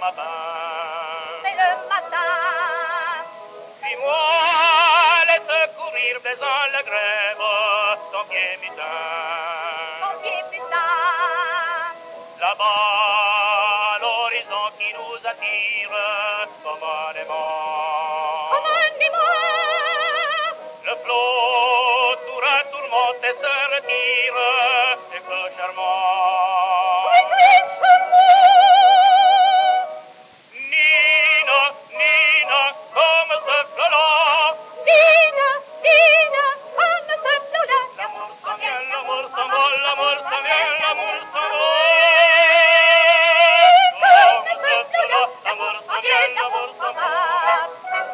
matin. C'est le matin. Suis-moi, laisse courir plaisant la grève, ton pied mutin. Ton pied putain. Là-bas, l'horizon qui nous attire, commodément. Commandez-moi. Le flot tour monte et se retire, écho charmant. Nina, Nina, comme ce flot-là. Nina, Nina, comme ce flot-là. L'amour s'en vient, l'amour s'envole, l'amour s'en vient, l'amour s'envole. Comme ce flot-là, l'amour s'en vient, l'amour s'envole.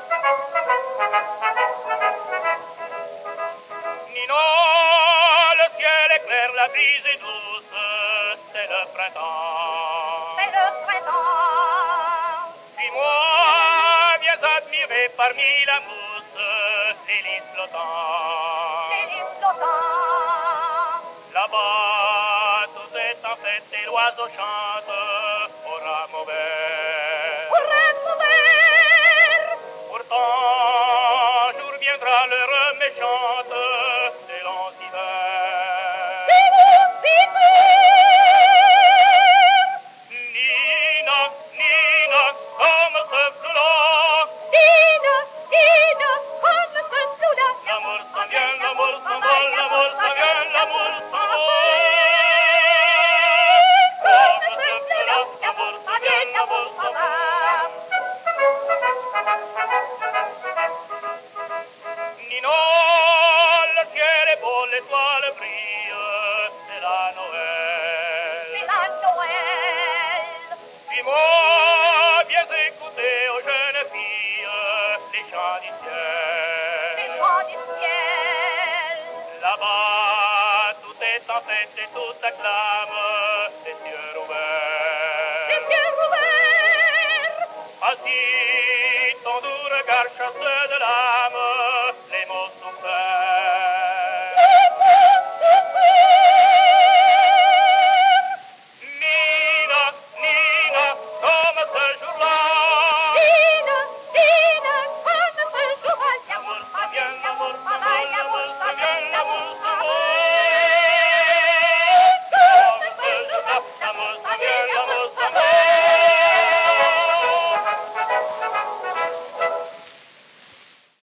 Nino, le ciel est clair, la brise est douce, c'est le printemps. C'est le printemps. Suis-moi, viens admirer parmi la mousse les lys flottants. Les lys flottants. Là-bas, tout est en fête et l'oiseau chante au rame ouvert. Hurrah, ouvert. Pourtant, jour viendra l'heure méchante des longs hivers. Nina, Nina, comme ce flot-là. Nina, Nina, comme ce flot-là. L'amour s'en vient, l'amour s'envole, l'amour s'en vient, l'amour s'envole. Comme ce flot-là, l'amour s'en vient, l'amour s'envole. Nino, le ciel est beau, l'étoile brille, c'est la Noël. C'est la Noël. Suis-moi, viens écouter aux jeunes filles les chants du Les ciel. chants du ciel. Là-bas, tout est en fête et tout acclame, les cieux ouverts. Les yeux ouverts. Assis